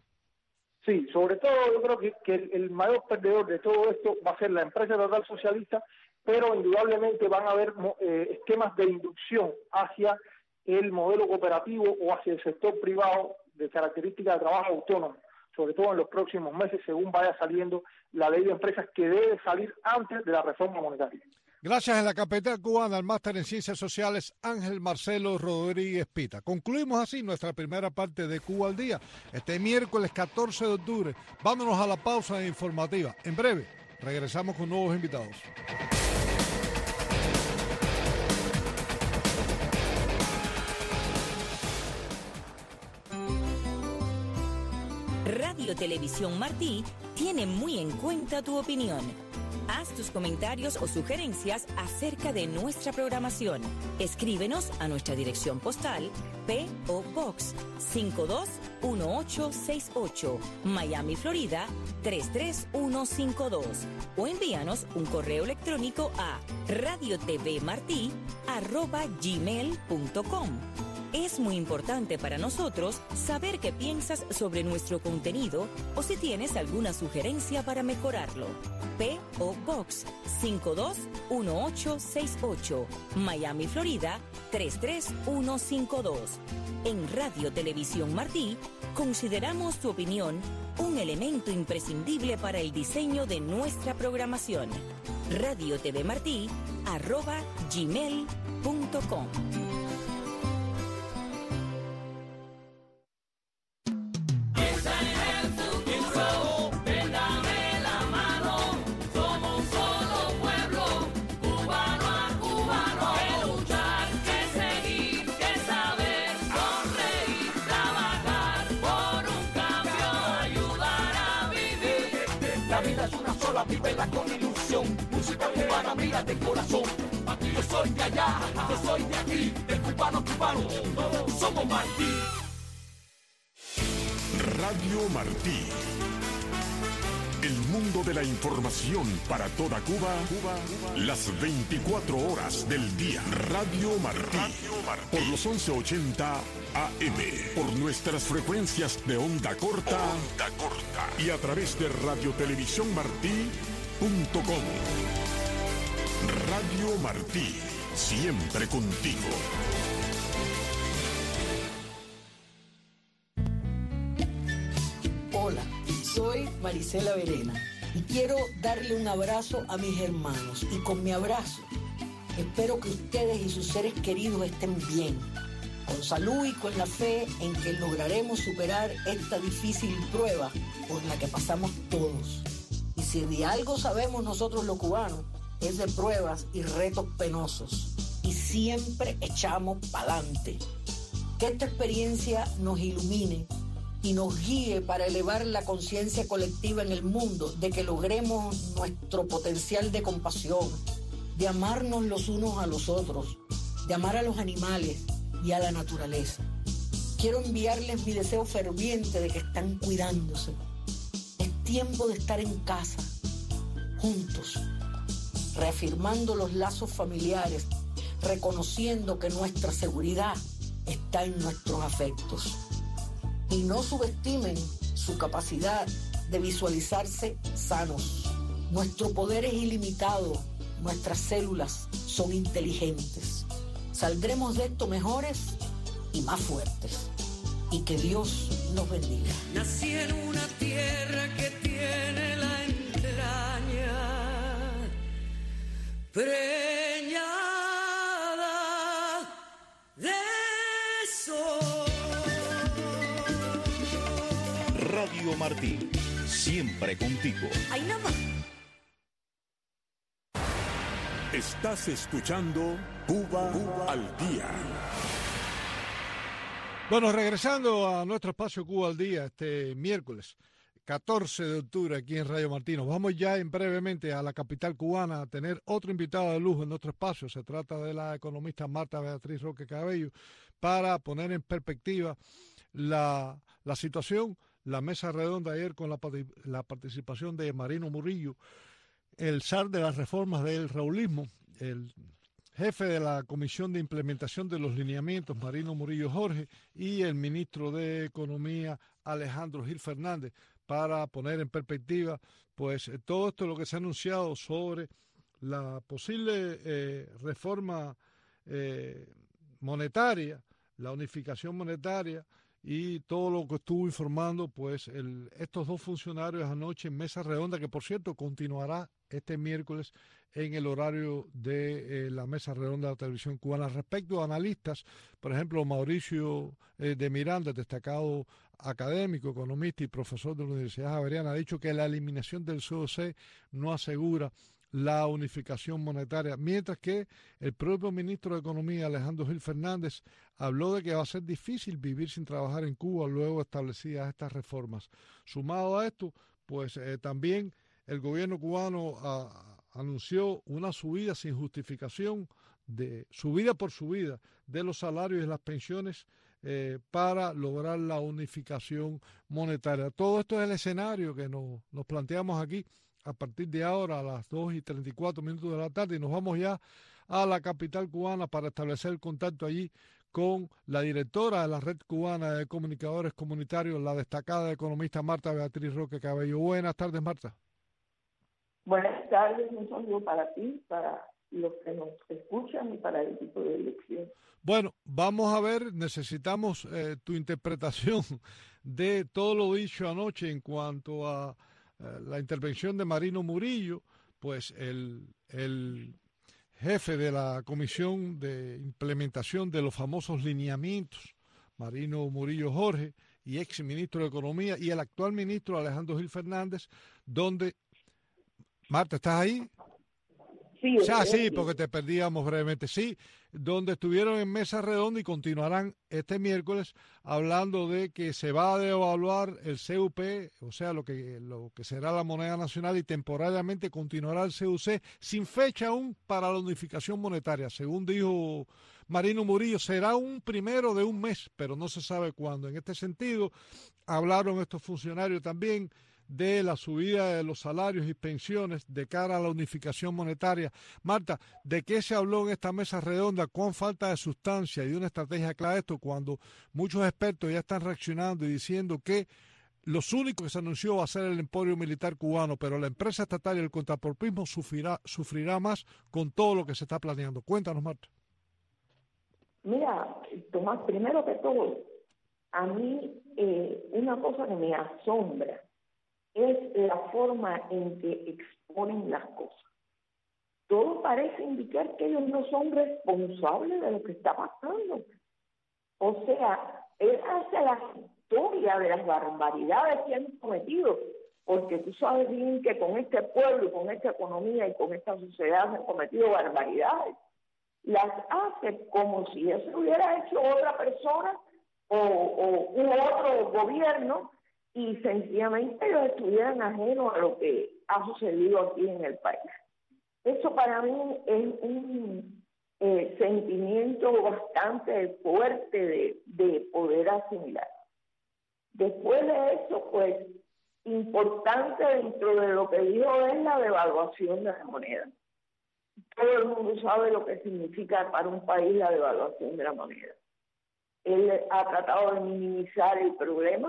H: Sí, sobre todo yo creo que, que el, el mayor perdedor de todo esto va a ser la empresa estatal socialista, pero indudablemente van a haber eh, esquemas de inducción hacia el modelo cooperativo o hacia el sector privado de características de trabajo autónomo, sobre todo en los próximos meses, según vaya saliendo la ley de empresas que debe salir antes de la reforma monetaria.
E: Gracias a la capital cubana, al máster en Ciencias Sociales, Ángel Marcelo Rodríguez Pita. Concluimos así nuestra primera parte de Cuba al Día, este miércoles catorce de octubre. Vámonos a la pausa informativa. En breve, regresamos con nuevos invitados.
I: Radio Televisión Martí tiene muy en cuenta tu opinión. Haz tus comentarios o sugerencias acerca de nuestra programación. Escríbenos a nuestra dirección postal P O Box cinco dos uno ocho seis ocho, Miami, Florida tres tres uno cinco dos, o envíanos un correo electrónico a radiotvmartí arroba gmail punto com. Es muy importante para nosotros saber qué piensas sobre nuestro contenido o si tienes alguna sugerencia para mejorarlo. P O Box cinco dos uno ocho seis ocho, Miami, Florida tres tres uno cinco dos. En Radio Televisión Martí consideramos tu opinión un elemento imprescindible para el diseño de nuestra programación. radiotvmartí arroba gmail punto com.
J: Vívela con ilusión, música cubana, mira de corazón. Aquí yo soy de allá, yo soy de aquí, de cubano cubano, somos Martí.
D: Radio Martí, El mundo de la información para toda Cuba, Cuba, Cuba. Las veinticuatro horas del día. Radio Martí. Radio Martí. Por los once ochenta A M. Por nuestras frecuencias de onda corta. Onda corta. Y a través de radio televisión martí punto com. Radio Martí. Siempre contigo.
K: Hola, soy Marisela Verena y quiero darle un abrazo a mis hermanos. Y con mi abrazo espero que ustedes y sus seres queridos estén bien, con salud y con la fe en que lograremos superar esta difícil prueba por la que pasamos todos. Y si de algo sabemos nosotros los cubanos, es de pruebas y retos penosos. Y siempre echamos pa'lante. Que esta experiencia nos ilumine y nos guíe para elevar la conciencia colectiva en el mundo, de que logremos nuestro potencial de compasión, de amarnos los unos a los otros, de amar a los animales y a la naturaleza. Quiero enviarles mi deseo ferviente de que están cuidándose. Es tiempo de estar en casa, juntos, reafirmando los lazos familiares, reconociendo que nuestra seguridad está en nuestros afectos. Y no subestimen su capacidad de visualizarse sanos. Nuestro poder es ilimitado, nuestras células son inteligentes. Saldremos de esto mejores y más fuertes. Y que Dios nos bendiga.
J: Nací en una tierra que tiene la entraña preñada de sol.
L: Radio Martí, siempre contigo.
J: ¡Ay, nada más!
D: Estás escuchando Cuba, Cuba al Día.
E: Bueno, regresando a nuestro espacio Cuba al Día, este miércoles catorce de octubre aquí en Radio Martí. Nos vamos ya en brevemente a la capital cubana a tener otro invitado de lujo en nuestro espacio. Se trata de la economista Marta Beatriz Roque Cabello, para poner en perspectiva la, la situación. La mesa redonda ayer con la, la participación de Marino Murillo, el zar de las reformas del raulismo, el jefe de la Comisión de Implementación de los Lineamientos, Marino Murillo Jorge, y el ministro de Economía, Alejandro Gil Fernández, para poner en perspectiva pues todo esto lo que se ha anunciado sobre la posible eh, reforma eh, monetaria, la unificación monetaria, y todo lo que estuvo informando pues el, estos dos funcionarios anoche en mesa redonda, que por cierto continuará este miércoles en el horario de eh, la mesa redonda de la televisión cubana. Respecto a analistas, por ejemplo, Mauricio eh, de Miranda, destacado académico, economista y profesor de la Universidad Javeriana, ha dicho que la eliminación del C O C no asegura la unificación monetaria, mientras que el propio ministro de Economía, Alejandro Gil Fernández, habló de que va a ser difícil vivir sin trabajar en Cuba luego establecidas estas reformas. Sumado a esto, pues eh, también el gobierno cubano a, anunció una subida sin justificación, de subida por subida, de los salarios y las pensiones eh, para lograr la unificación monetaria. Todo esto es el escenario que nos, nos planteamos aquí a partir de ahora a las dos y treinta y cuatro minutos de la tarde, y nos vamos ya a la capital cubana para establecer el contacto allí con la directora de la Red Cubana de Comunicadores Comunitarios, la destacada economista Marta Beatriz Roque Cabello. Buenas tardes, Marta.
M: Buenas tardes, un saludo para ti, para los que nos escuchan y para el equipo de dirección.
E: Bueno, vamos a ver, necesitamos eh, tu interpretación de todo lo dicho anoche en cuanto a eh, la intervención de Marino Murillo, pues el, el jefe de la Comisión de Implementación de los famosos lineamientos, Marino Murillo Jorge, y ex ministro de Economía, y el actual ministro Alejandro Gil Fernández, donde... Marta, ¿estás ahí?
M: Sí,
E: ah, sí, porque te perdíamos brevemente. Sí, donde estuvieron en mesa redonda y continuarán este miércoles hablando de que se va a devaluar el C U P, o sea, lo que lo que será la moneda nacional, y temporariamente continuará el C U C sin fecha aún para la unificación monetaria. Según dijo Marino Murillo, será un primero de un mes, pero no se sabe cuándo. En este sentido, hablaron estos funcionarios también de la subida de los salarios y pensiones de cara a la unificación monetaria. Marta, ¿de qué se habló en esta mesa redonda? ¿Cuán falta de sustancia y de una estrategia clara esto cuando muchos expertos ya están reaccionando y diciendo que los únicos que se anunció va a ser el emporio militar cubano, pero la empresa estatal y el contrapropismo sufrirá, sufrirá más con todo lo que se está planeando? Cuéntanos, Marta.
M: Mira, Tomás, primero que todo, a mí eh, una cosa que me asombra es la forma en que exponen las cosas. Todo parece indicar que ellos no son responsables de lo que está pasando. O sea, él hace la historia de las barbaridades que han cometido, porque tú sabes bien que con este pueblo, con esta economía y con esta sociedad se han cometido barbaridades. Las hace como si eso hubiera hecho otra persona o, o un otro gobierno y sencillamente ellos estuvieran ajenos a lo que ha sucedido aquí en el país. Eso para mí es un eh, sentimiento bastante fuerte de, de poder asimilar. Después de eso, pues, importante dentro de lo que dijo es la devaluación de la moneda. Todo el mundo sabe lo que significa para un país la devaluación de la moneda. Él ha tratado de minimizar el problema.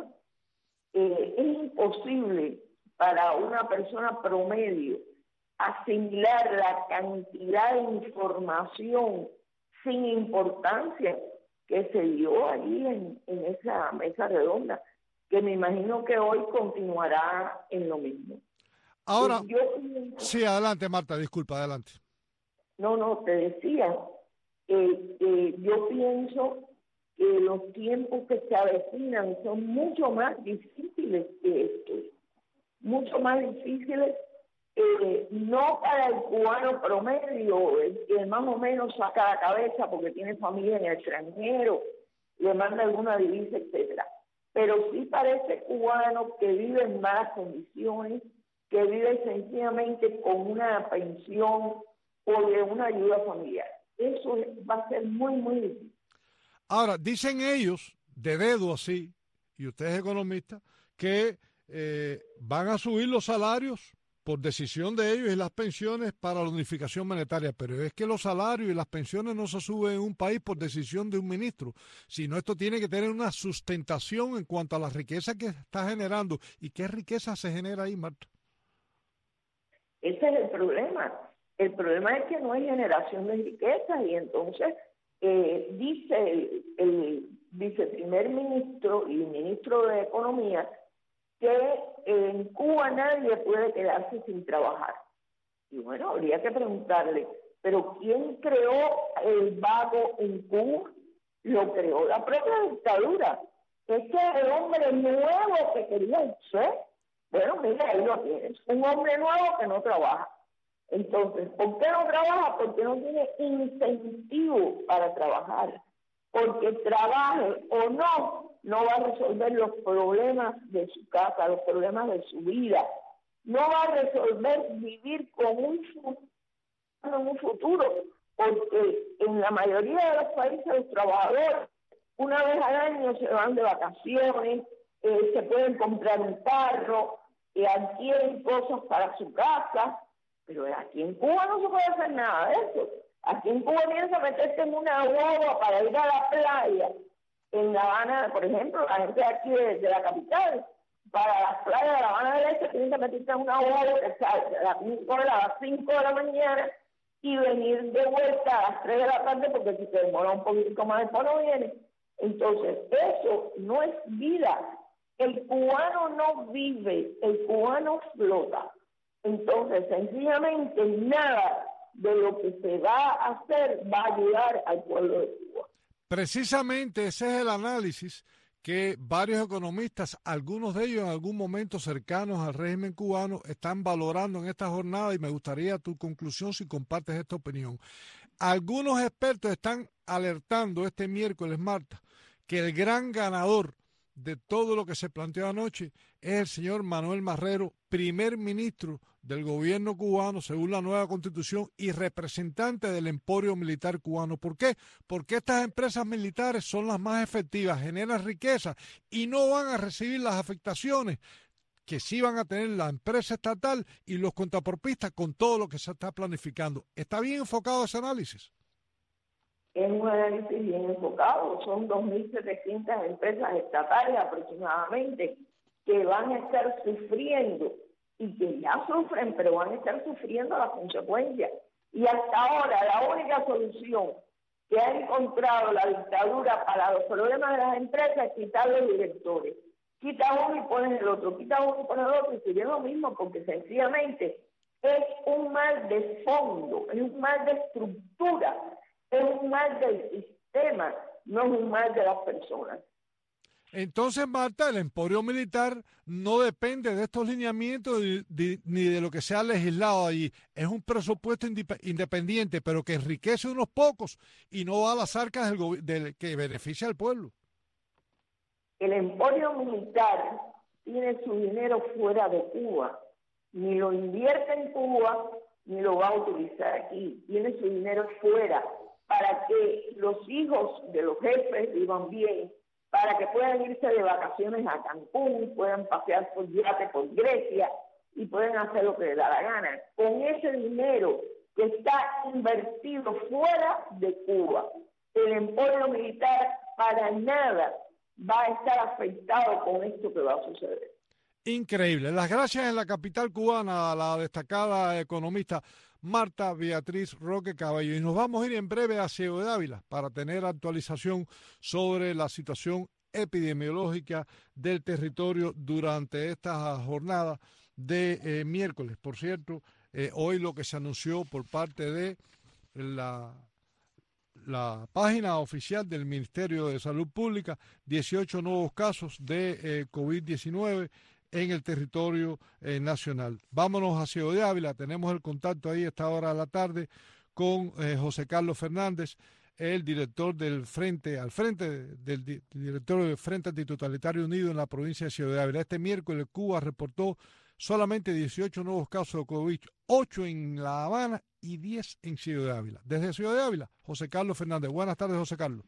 M: Eh, es imposible para una persona promedio asimilar la cantidad de información sin importancia que se dio allí en, en esa mesa redonda, que me imagino que hoy continuará en lo mismo.
E: Ahora,
M: yo pienso,
E: sí, adelante, Marta, disculpa, adelante.
M: No, no, te decía, eh, eh, yo pienso que los tiempos que se avecinan son mucho más difíciles que estos, mucho más difíciles, eh, no para el cubano promedio, el que más o menos saca la cabeza porque tiene familia en el extranjero, le manda alguna divisa, etcétera, pero sí para ese cubano que vive en malas condiciones, que vive sencillamente con una pensión o de una ayuda familiar. Eso va a ser muy, muy difícil.
E: Ahora, dicen ellos, de dedo así, y usted es economista, que eh, van a subir los salarios por decisión de ellos y las pensiones para la unificación monetaria, pero es que los salarios y las pensiones no se suben en un país por decisión de un ministro, sino esto tiene que tener una sustentación en cuanto a la riqueza que está generando. ¿Y qué riqueza se genera ahí, Marta?
M: Ese es el problema. El problema es que no hay generación de riqueza y entonces eh, dice el, el viceprimer ministro y ministro de Economía que en Cuba nadie puede quedarse sin trabajar. Y bueno, habría que preguntarle, ¿pero quién creó el vago en Cuba? Lo creó la propia dictadura. Ese es el hombre nuevo que quería ser. Bueno, mira, ahí lo tienes. Un hombre nuevo que no trabaja. Entonces, ¿por qué no trabaja? Porque no tiene incentivo para trabajar. Porque trabaje o no, no va a resolver los problemas de su casa, los problemas de su vida. No va a resolver vivir con un futuro, en un futuro, porque en la mayoría de los países los trabajadores una vez al año se van de vacaciones, eh, se pueden comprar un carro, eh, adquieren cosas para su casa, pero aquí en Cuba no se puede hacer nada de eso. Aquí en Cuba tienes que meterte en una guagua para ir a la playa. En La Habana, por ejemplo, la gente de aquí de, de la capital, para las playas de La Habana del Este, tienes que meterte en una guagua que sale a las cinco de la mañana y venir de vuelta a las tres de la tarde, porque si te demora un poquito más después no viene. Entonces, eso no es vida. El cubano no vive, el cubano flota. Entonces, sencillamente, nada de lo que se va a hacer va a ayudar al pueblo de Cuba.
E: Precisamente ese es el análisis que varios economistas, algunos de ellos en algún momento cercanos al régimen cubano, están valorando en esta jornada, y me gustaría tu conclusión si compartes esta opinión. Algunos expertos están alertando este miércoles, Marta, que el gran ganador de todo lo que se planteó anoche es el señor Manuel Marrero, primer ministro del gobierno cubano según la nueva constitución y representante del emporio militar cubano. ¿Por qué? Porque estas empresas militares son las más efectivas, generan riqueza y no van a recibir las afectaciones que sí van a tener la empresa estatal y los contrapropistas con todo lo que se está planificando. ¿Está bien enfocado ese análisis?
M: Es un análisis bien enfocado. Son dos mil setecientas empresas estatales aproximadamente que van a estar sufriendo y que ya sufren, pero van a estar sufriendo las consecuencias. Y hasta ahora la única solución que ha encontrado la dictadura para los problemas de las empresas es quitar los directores. Quita uno y pones el otro, quita uno y pones el otro, y sería lo mismo, porque sencillamente es un mal de fondo, es un mal de estructura, es un mal del sistema, no es un mal de las personas.
E: Entonces, Marta, el emporio militar no depende de estos lineamientos de, de, ni de lo que se ha legislado allí. Es un presupuesto independiente, pero que enriquece a unos pocos y no va a las arcas del, del que beneficia al pueblo.
M: El emporio militar tiene su dinero fuera de Cuba. Ni lo invierte en Cuba, ni lo va a utilizar aquí. Tiene su dinero fuera para que los hijos de los jefes vivan bien, para que puedan irse de vacaciones a Cancún, puedan pasear por yate por Grecia y puedan hacer lo que les da la gana. Con ese dinero que está invertido fuera de Cuba, el emporio militar para nada va a estar afectado con esto que va a suceder.
E: Increíble. Las gracias en la capital cubana a la destacada economista Marta Beatriz Roque Cabello. Y nos vamos a ir en breve a Ciego de Ávila para tener actualización sobre la situación epidemiológica del territorio durante esta jornada de eh, miércoles. Por cierto, eh, hoy lo que se anunció por parte de la, la página oficial del Ministerio de Salud Pública, dieciocho nuevos casos de eh, COVID diecinueve en el territorio eh, nacional. Vámonos a Ciego de Ávila, tenemos el contacto ahí a esta hora de la tarde con eh, José Carlos Fernández, el director del Frente, al frente del di, director del Frente Antitotalitario Unido en la provincia de Ciego de Ávila. Este miércoles Cuba reportó solamente dieciocho nuevos casos de COVID, ocho en La Habana y diez en Ciego de Ávila. Desde Ciego de Ávila, José Carlos Fernández. Buenas tardes, José Carlos.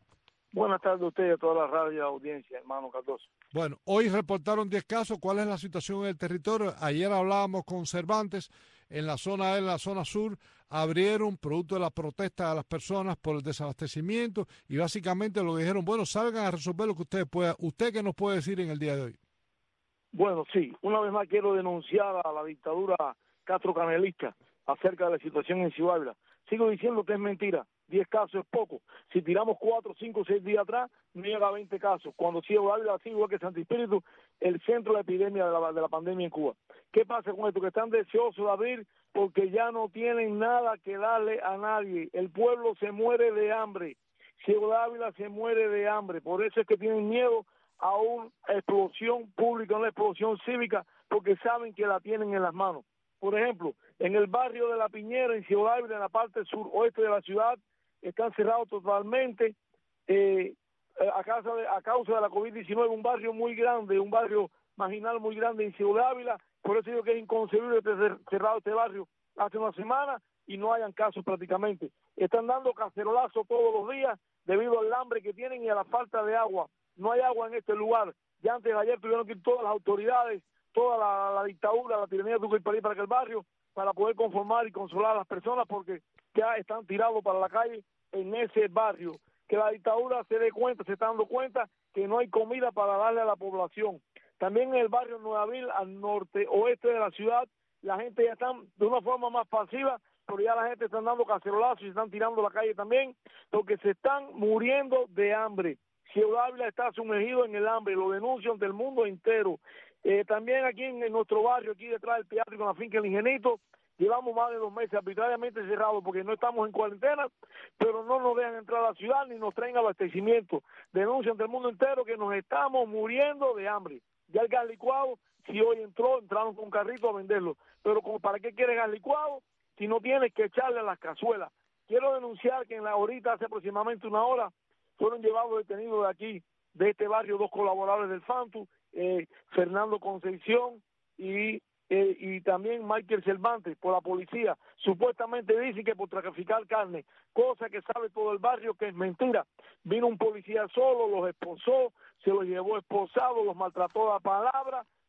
N: Buenas tardes a usted y a toda la radio y audiencia, hermano Cardoso.
E: Bueno, hoy reportaron diez casos. ¿Cuál es la situación en el territorio? Ayer hablábamos con Cervantes, en la zona en la zona sur, abrieron producto de la protesta de las personas por el desabastecimiento y básicamente lo que dijeron, bueno, salgan a resolver lo que ustedes puedan. ¿Usted qué nos puede decir en el día de hoy?
N: Bueno, sí, una vez más quiero denunciar a la dictadura castrocanelista acerca de la situación en Ciudad Ávila. Sigo diciendo que es mentira. diez casos es poco. Si tiramos cuatro, cinco, seis días atrás, no llega a veinte casos. Cuando Ciego Ávila, así igual que Santo Espíritu, el centro de la epidemia de la, de la pandemia en Cuba. ¿Qué pasa con esto? Que están deseosos de abrir porque ya no tienen nada que darle a nadie. El pueblo se muere de hambre. Ciego Ávila se muere de hambre. Por eso es que tienen miedo a una explosión pública, una explosión cívica, porque saben que la tienen en las manos. Por ejemplo, en el barrio de La Piñera, en Ciego Ávila, en la parte suroeste de la ciudad, están cerrados totalmente eh, a, causa de, a causa de la COVID diecinueve, un barrio muy grande, un barrio marginal muy grande en Ciego de Ávila. Por eso digo que es inconcebible tener cerrado este barrio hace una semana y no hayan casos prácticamente. Están dando cacerolazos todos los días debido al hambre que tienen y a la falta de agua. No hay agua en este lugar. Ya antes de ayer tuvieron que ir todas las autoridades, toda la, la dictadura, la tiranía tuvo que ir para ir para aquel barrio para poder conformar y consolar a las personas porque ya están tirados para la calle en ese barrio. Que la dictadura se dé cuenta, se está dando cuenta que no hay comida para darle a la población. También en el barrio Nuevaville, al norte oeste de la ciudad, la gente ya está de una forma más pasiva, pero ya la gente está dando cacerolazos y se están tirando a la calle también, porque se están muriendo de hambre. Ciego Ávila está sumergido en el hambre, lo denuncian del mundo entero. Eh, también aquí en, en nuestro barrio, aquí detrás del teatro, con la finca El Ingenito, llevamos más de dos meses arbitrariamente cerrados porque no estamos en cuarentena, pero no nos dejan entrar a la ciudad ni nos traen abastecimiento. Denuncian del mundo entero que nos estamos muriendo de hambre. Ya el gas licuado, si hoy entró, entraron con un carrito a venderlo. Pero como ¿para qué quiere gas licuado si no tienes que echarle a las cazuelas? Quiero denunciar que en la horita, hace aproximadamente una hora, fueron llevados detenidos de aquí, de este barrio, dos colaboradores del FANTU, eh, Fernando Concepción y... Eh, y también Michael Cervantes por la policía. Supuestamente dicen que por traficar carne, cosa que sabe todo el barrio que es mentira. Vino un policía solo, los esposó, se los llevó esposados, los maltrató a palabra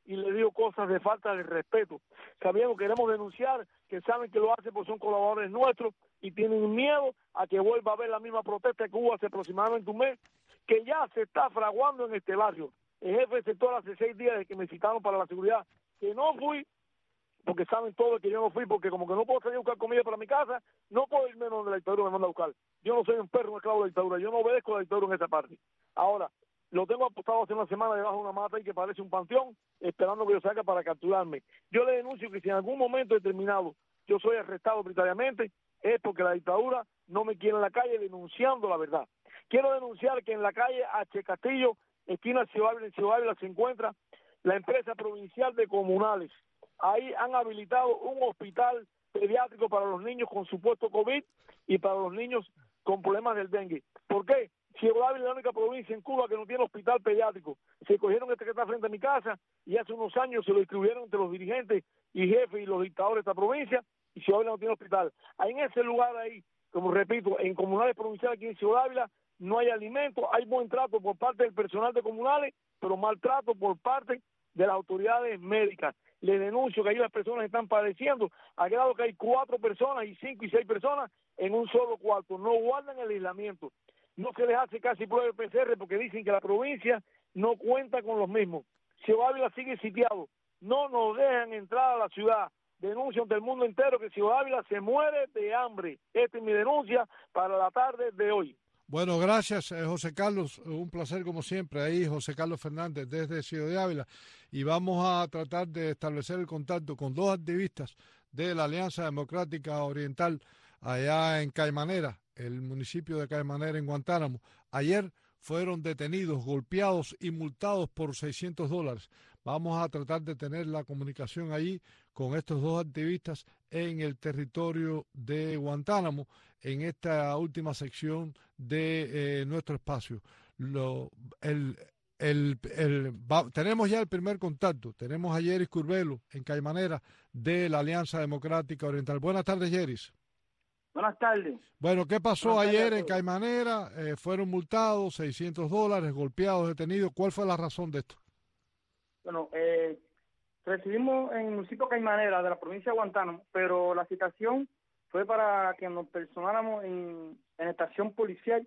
N: y le digo cosas de falta de respeto. Sabiendo que queremos denunciar, que saben que lo hacen porque son colaboradores nuestros y tienen miedo a que vuelva a haber la misma protesta que hubo hace aproximadamente un mes, que ya se está fraguando en este barrio. El jefe del sector hace seis días de que me citaron para la seguridad, que no fui, porque saben todos que yo no fui, porque como que no puedo salir a buscar comida para mi casa, no puedo irme donde la dictadura me manda a buscar. Yo no soy un perro, un esclavo de la dictadura, yo no obedezco a la dictadura en esa parte. Ahora, lo tengo apostado hace una semana debajo de una mata y que parece un panteón, esperando que yo salga para capturarme. Yo le denuncio que si en algún momento determinado yo soy arrestado arbitrariamente, es porque la dictadura no me quiere en la calle denunciando la verdad. Quiero denunciar que en la calle H. Castillo, esquina Ciudad Ávila, en Ciudad Ávila, se encuentra la empresa provincial de comunales. Ahí han habilitado un hospital pediátrico para los niños con supuesto COVID y para los niños con problemas del dengue. ¿Por qué? Ciudad Ávila es la única provincia en Cuba que no tiene hospital pediátrico. Se cogieron este que está frente a mi casa y hace unos años se lo distribuyeron entre los dirigentes y jefes y los dictadores de esta provincia y Ciudad Ávila no tiene hospital. Ahí en ese lugar ahí, como repito, en comunales provinciales aquí en Ciudad Ávila no hay alimentos, hay buen trato por parte del personal de comunales, pero maltrato por parte de las autoridades médicas. Les denuncio que hay unas personas que están padeciendo, a grado que hay cuatro personas y cinco y seis personas en un solo cuarto, no guardan el aislamiento. No se les hace casi prueba de P C R porque dicen que la provincia no cuenta con los mismos. Ciudad Ávila sigue sitiado, no nos dejan entrar a la ciudad. Denuncian del mundo entero que Ciudad Ávila se muere de hambre. Esta es mi denuncia para la tarde de hoy.
E: Bueno, gracias, eh, José Carlos. Un placer como siempre. Ahí José Carlos Fernández desde Ciudad de Ávila. Y vamos a tratar de establecer el contacto con dos activistas de la Alianza Democrática Oriental allá en Caimanera, el municipio de Caimanera en Guantánamo. Ayer fueron detenidos, golpeados y multados por seiscientos dólares. Vamos a tratar de tener la comunicación ahí con estos dos activistas en el territorio de Guantánamo, en esta última sección de eh, nuestro espacio. Lo, el, el, el, va, tenemos ya el primer contacto. Tenemos a Yeris Curbelo en Caimanera de la Alianza Democrática Oriental. Buenas tardes, Yeris.
O: Buenas tardes.
E: Bueno, ¿qué pasó
O: Buenas
E: ayer
O: tardes
E: en Caimanera? Eh, fueron multados, seiscientos dólares, golpeados, detenidos. ¿Cuál fue la razón de esto?
O: Bueno, eh, recibimos en el municipio Caimanera de la provincia de Guantánamo, pero la citación fue para que nos personáramos en, en la estación policial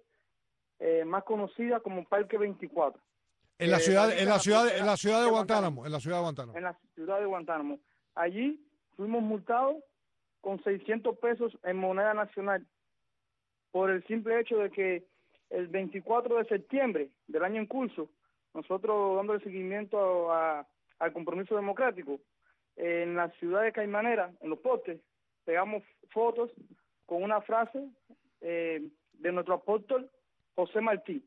O: eh, más conocida como Parque veinticuatro.
E: En la ciudad, en la ciudad, en la ciudad de Guantánamo, en la ciudad de Guantánamo.
O: En la ciudad de Guantánamo. Allí fuimos multados con seiscientos pesos en moneda nacional por el simple hecho de que el veinticuatro de septiembre del año en curso, nosotros dándole seguimiento a, a, al compromiso democrático, en la ciudad de Caimanera, en los postes, pegamos fotos con una frase eh, de nuestro apóstol José Martí.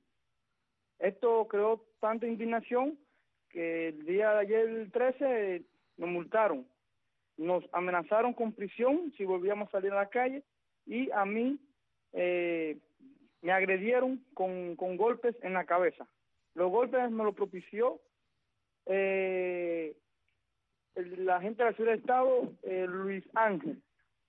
O: Esto creó tanta indignación que el día de ayer, el trece, nos multaron. Nos amenazaron con prisión si volvíamos a salir a la calle y a mí eh, me agredieron con, con golpes en la cabeza. Los golpes me los propició eh, el, la gente de la Ciudad de Estado, eh, Luis Ángel.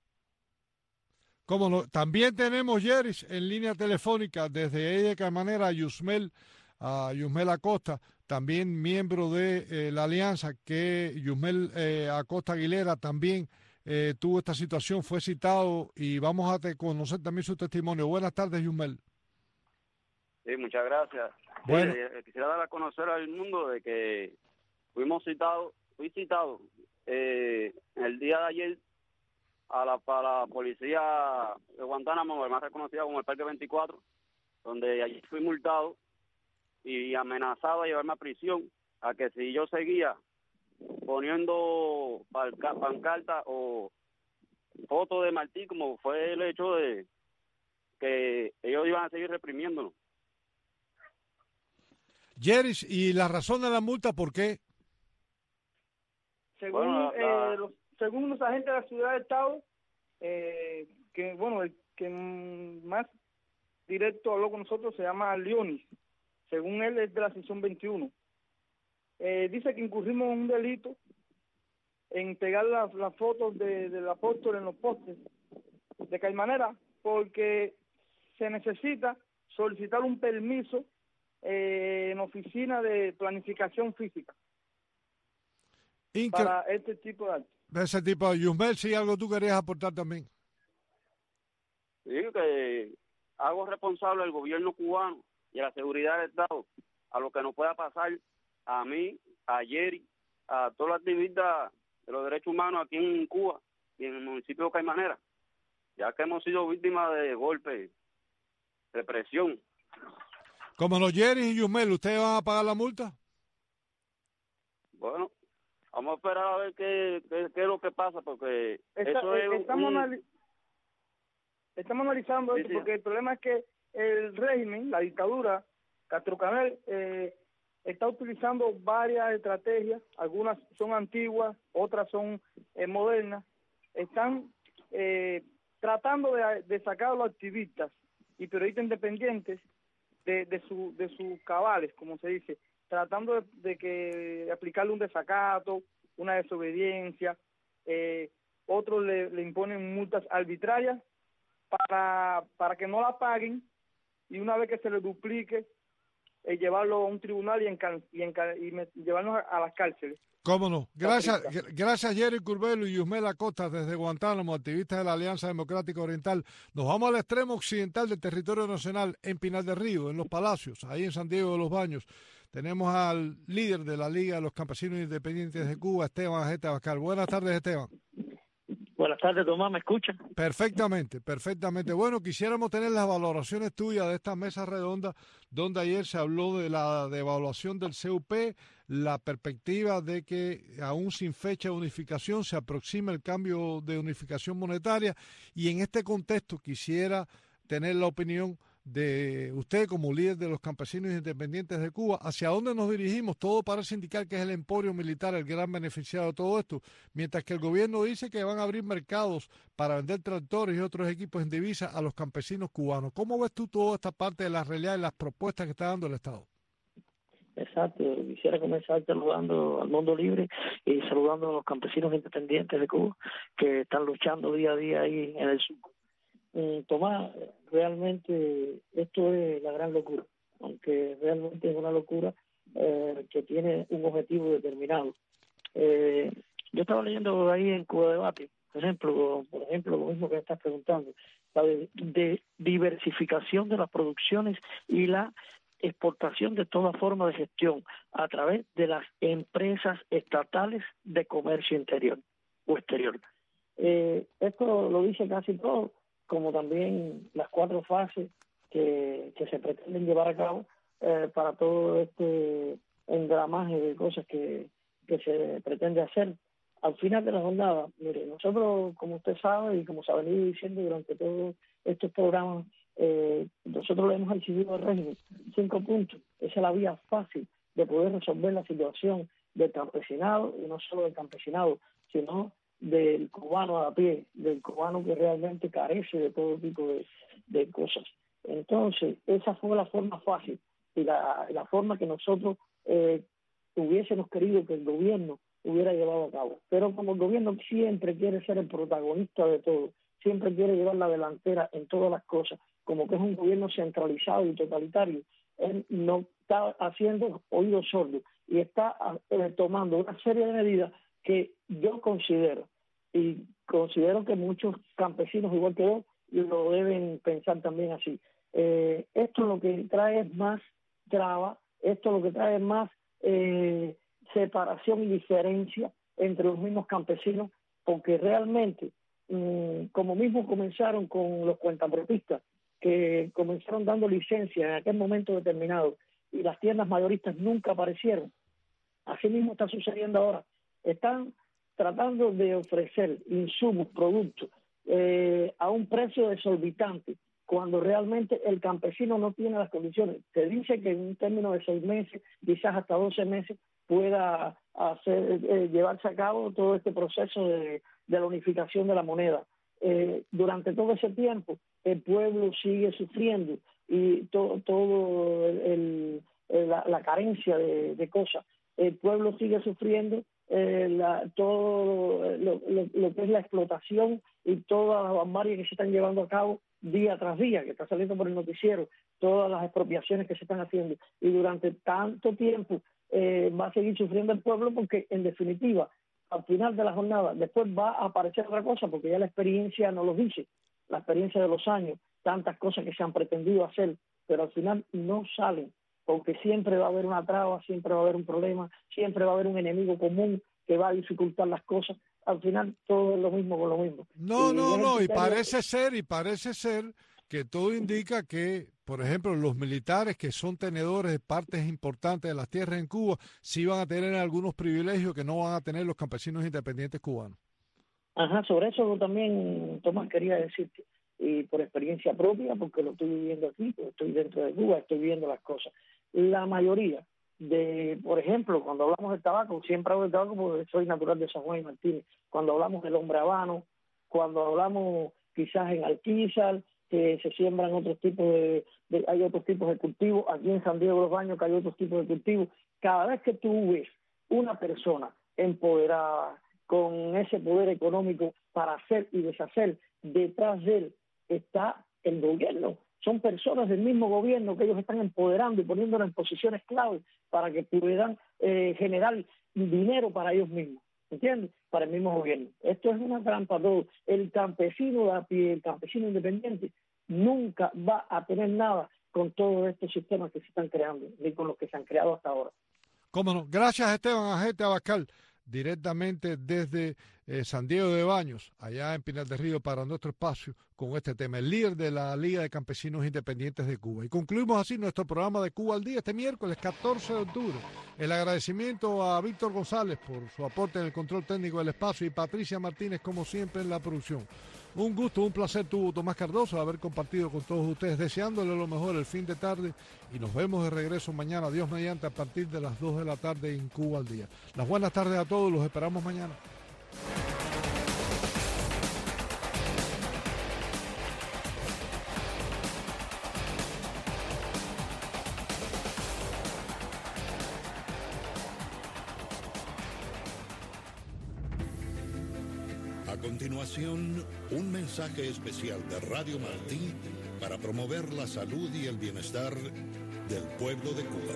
E: Cómo no. También tenemos, Yeris, en línea telefónica desde ahí de Caimanera a Yusmel, a Yusmel Acosta, también miembro de eh, la Alianza, que Yusmel eh, Acosta Aguilera también eh, tuvo esta situación, fue citado y vamos a te conocer también su testimonio. Buenas tardes, Yusmel.
P: Sí, muchas gracias.
E: Bueno.
P: Sí, eh, quisiera dar a conocer al mundo de que fuimos citados, fui citado eh, el día de ayer a la, para la policía de Guantánamo, más reconocida como el Parque veinticuatro, donde allí fui multado y amenazado a llevarme a prisión, a que si yo seguía poniendo pancarta o foto de Martí, como fue el hecho de que ellos iban a seguir reprimiéndonos.
E: Yeris, ¿y la razón de la multa por qué?
O: Según, bueno, la... eh, los, según los agentes de la Ciudad de Estado, eh, que bueno, el que más directo habló con nosotros se llama Leonis. Según él es de la sección veintiuno. Eh, dice que incurrimos en un delito en pegar las, las fotos de, del apóstol en los postes de Caimanera, porque se necesita solicitar un permiso eh, en oficina de planificación física.
E: Incre
O: para este tipo de actos.
E: Ese tipo de Yusmel, sí, algo tú querías aportar también.
P: Sí, que hago responsable al gobierno cubano y a la seguridad del Estado a lo que nos pueda pasar a mí, a Jerry, a todos los activistas de los derechos humanos aquí en Cuba y en el municipio de Caimanera, ya que hemos sido víctimas de golpes, represión.
E: Como los Jerry y Yusmel, ¿ustedes van a pagar la multa?
P: Bueno, vamos a esperar a ver qué, qué, qué es lo que pasa, porque
O: Está,
P: eso es
O: estamos,
P: un...
O: anali estamos analizando
P: sí,
O: esto
P: sí.
O: porque el problema es que el régimen, la dictadura, Castro Canel, eh, está utilizando varias estrategias, algunas son antiguas, otras son eh, modernas, están eh, tratando de, de sacar a los activistas y periodistas independientes de, de, su, de sus cabales, como se dice, tratando de, de que de aplicarle un desacato, una desobediencia, eh, otros le, le imponen multas arbitrarias para, para que no la paguen y una vez que se les duplique, eh, llevarlo a un tribunal y, encan y, encan y me llevarnos a, a las cárceles.
E: Cómo no. Gracias, gracias Jerry Curbelo y Yusmel Acosta desde Guantánamo, activistas de la Alianza Democrática Oriental. Nos vamos al extremo occidental del territorio nacional, en Pinar del Río, en Los Palacios, ahí en San Diego de los Baños. Tenemos al líder de la Liga de los Campesinos Independientes de Cuba, Esteban Ajeta Abascal. Buenas tardes, Esteban.
Q: Buenas tardes, Tomás, ¿me escuchan?
E: Perfectamente, perfectamente. Bueno, quisiéramos tener las valoraciones tuyas de esta mesa redonda, donde ayer se habló de la devaluación del C U P, la perspectiva de que aún sin fecha de unificación se aproxima el cambio de unificación monetaria, y en este contexto quisiera tener la opinión de usted como líder de los campesinos independientes de Cuba. ¿Hacia dónde nos dirigimos? Todo parece indicar que es el emporio militar el gran beneficiado de todo esto, mientras que el gobierno dice que van a abrir mercados para vender tractores y otros equipos en divisa a los campesinos cubanos. ¿Cómo ves tú toda esta parte de la realidad y las propuestas que está dando el Estado?
Q: Exacto, quisiera comenzar saludando al mundo libre y saludando a los campesinos independientes de Cuba que están luchando día a día ahí en el sur. Eh, Tomás, realmente esto es la gran locura, aunque realmente es una locura eh, que tiene un objetivo determinado. Eh, yo estaba leyendo ahí en Cuba Debate, por ejemplo, por ejemplo, lo mismo que me estás preguntando, la de, de diversificación de las producciones y la exportación de toda forma de gestión a través de las empresas estatales de comercio interior o exterior. Eh, esto lo dice casi todo, como también las cuatro fases que, que se pretenden llevar a cabo eh, para todo este engramaje de cosas que, que se pretende hacer. Al final de la jornada, mire, nosotros, como usted sabe y como se ha venido diciendo durante todos estos programas, eh, nosotros le hemos exigido al régimen cinco puntos. Esa es la vía fácil de poder resolver la situación del campesinado, y no solo del campesinado, sino del cubano a pie, del cubano que realmente carece de todo tipo de, de cosas. Entonces, esa fue la forma fácil y la, la forma que nosotros eh, hubiésemos querido que el gobierno hubiera llevado a cabo. Pero como el gobierno siempre quiere ser el protagonista de todo, siempre quiere llevar la delantera en todas las cosas, como que es un gobierno centralizado y totalitario, él no está haciendo oídos sordos y está eh, tomando una serie de medidas que yo considero, y considero que muchos campesinos, igual que yo, lo deben pensar también así. Eh, esto lo que trae es más traba, esto lo que trae es más eh, separación y diferencia entre los mismos campesinos, porque realmente, mmm, como mismo comenzaron con los cuentapropistas, que comenzaron dando licencia en aquel momento determinado, y las tiendas mayoristas nunca aparecieron, así mismo está sucediendo ahora. Están tratando de ofrecer insumos, productos, eh, a un precio desorbitante, cuando realmente el campesino no tiene las condiciones. Se dice que en un término de seis meses, quizás hasta doce meses, pueda hacer eh, llevarse a cabo todo este proceso de, de la unificación de la moneda. Eh, durante todo ese tiempo, el pueblo sigue sufriendo y to, todo el, el, la, la carencia de, de cosas. El pueblo sigue sufriendo eh, la, todo lo, lo, lo que es la explotación y todas las barbarias que se están llevando a cabo día tras día, que está saliendo por el noticiero, todas las expropiaciones que se están haciendo, y durante tanto tiempo eh, va a seguir sufriendo el pueblo, porque en definitiva al final de la jornada, después va a aparecer otra cosa, porque ya la experiencia nos lo dice, la experiencia de los años, tantas cosas que se han pretendido hacer, pero al final no salen, porque siempre va a haber una traba, siempre va a haber un problema, siempre va a haber un enemigo común que va a dificultar las cosas. Al final todo es lo mismo con lo mismo.
E: No,
Q: y
E: no, no, y
Q: criterio...
E: parece ser, y parece ser que todo indica que, por ejemplo, los militares que son tenedores de partes importantes de las tierras en Cuba, sí van a tener algunos privilegios que no van a tener los campesinos independientes cubanos.
Q: Ajá, sobre eso también, Tomás, quería decirte, y por experiencia propia, porque lo estoy viviendo aquí, estoy dentro de Cuba, estoy viendo las cosas. La mayoría de, por ejemplo, cuando hablamos del tabaco, siempre hablo del tabaco porque soy natural de San Juan y Martínez, cuando hablamos del hombre habano, cuando hablamos quizás en Alquizar, que se siembran otros tipos de, de, hay otros tipos de cultivos, aquí en San Diego de los Baños que hay otros tipos de cultivos, cada vez que tú ves una persona empoderada, con ese poder económico para hacer y deshacer, detrás de él está el gobierno. Son personas del mismo gobierno que ellos están empoderando y poniéndolos en posiciones clave para que puedan eh, generar dinero para ellos mismos, ¿entiendes? Para el mismo gobierno. Esto es una trampa todo. El campesino de a pie, el campesino independiente, nunca va a tener nada con todos estos sistemas que se están creando, ni con los que se han creado hasta ahora.
E: Cómo no. Gracias, Esteban Agete Abascal, directamente desde eh, San Diego de Baños, allá en Pinar del Río, para nuestro espacio con este tema, el líder de la Liga de Campesinos Independientes de Cuba. Y concluimos así nuestro programa de Cuba al Día este miércoles catorce de octubre. El agradecimiento a Víctor González por su aporte en el control técnico del espacio y Patricia Martínez, como siempre, en la producción. Un gusto, un placer tuvo Tomás Cardoso haber compartido con todos ustedes, deseándole lo mejor el fin de tarde, y nos vemos de regreso mañana, Dios mediante, a partir de las dos de la tarde en Cuba al Día. Las buenas tardes a todos, los esperamos mañana.
L: A continuación, un mensaje especial de Radio Martí para promover la salud y el bienestar del pueblo de Cuba.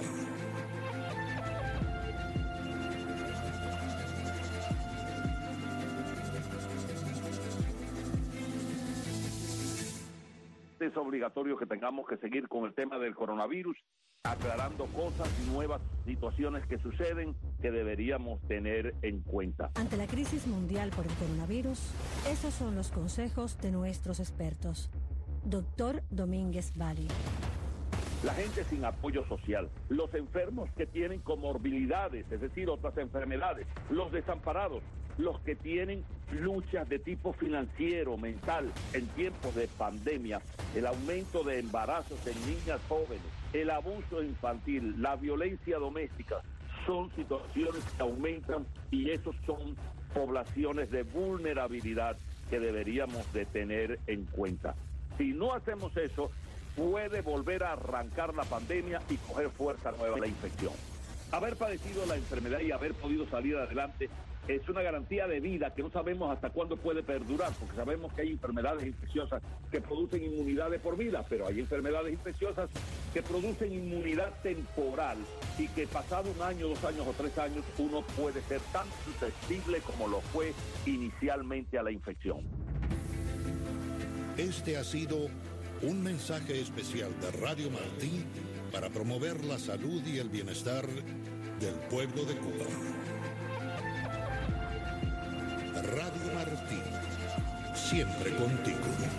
R: Es obligatorio que tengamos que seguir con el tema del coronavirus, aclarando cosas y nuevas situaciones que suceden que deberíamos tener en cuenta.
S: Ante la crisis mundial por el coronavirus, esos son los consejos de nuestros expertos. Doctor Domínguez Bali.
R: La gente sin apoyo social, los enfermos que tienen comorbilidades, es decir, otras enfermedades, los desamparados, los que tienen luchas de tipo financiero, mental, en tiempos de pandemia, el aumento de embarazos en niñas jóvenes, el abuso infantil, la violencia doméstica, son situaciones que aumentan y esos son poblaciones de vulnerabilidad que deberíamos de tener en cuenta. Si no hacemos eso, puede volver a arrancar la pandemia y coger fuerza nueva la infección. Haber padecido la enfermedad y haber podido salir adelante es una garantía de vida que no sabemos hasta cuándo puede perdurar, porque sabemos que hay enfermedades infecciosas que producen inmunidad de por vida, pero hay enfermedades infecciosas que producen inmunidad temporal y que pasado un año, dos años o tres años uno puede ser tan susceptible como lo fue inicialmente a la infección.
L: Este ha sido un mensaje especial de Radio Martí para promover la salud y el bienestar del pueblo de Cuba. Radio Martí, siempre contigo.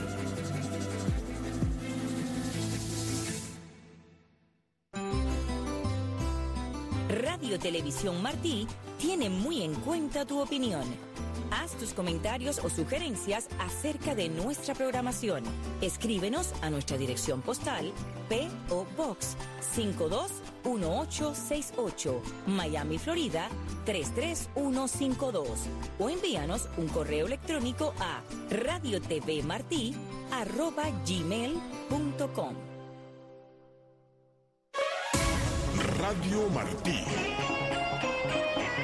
I: Radio Televisión Martí tiene muy en cuenta tu opinión. Haz tus comentarios o sugerencias acerca de nuestra programación. Escríbenos a nuestra dirección postal P O Box cinco dos uno ocho seis ocho, Miami, Florida tres tres uno cinco dos, o envíanos un correo electrónico a radiotvmartí arroba gmail punto com.
D: Radio Martí.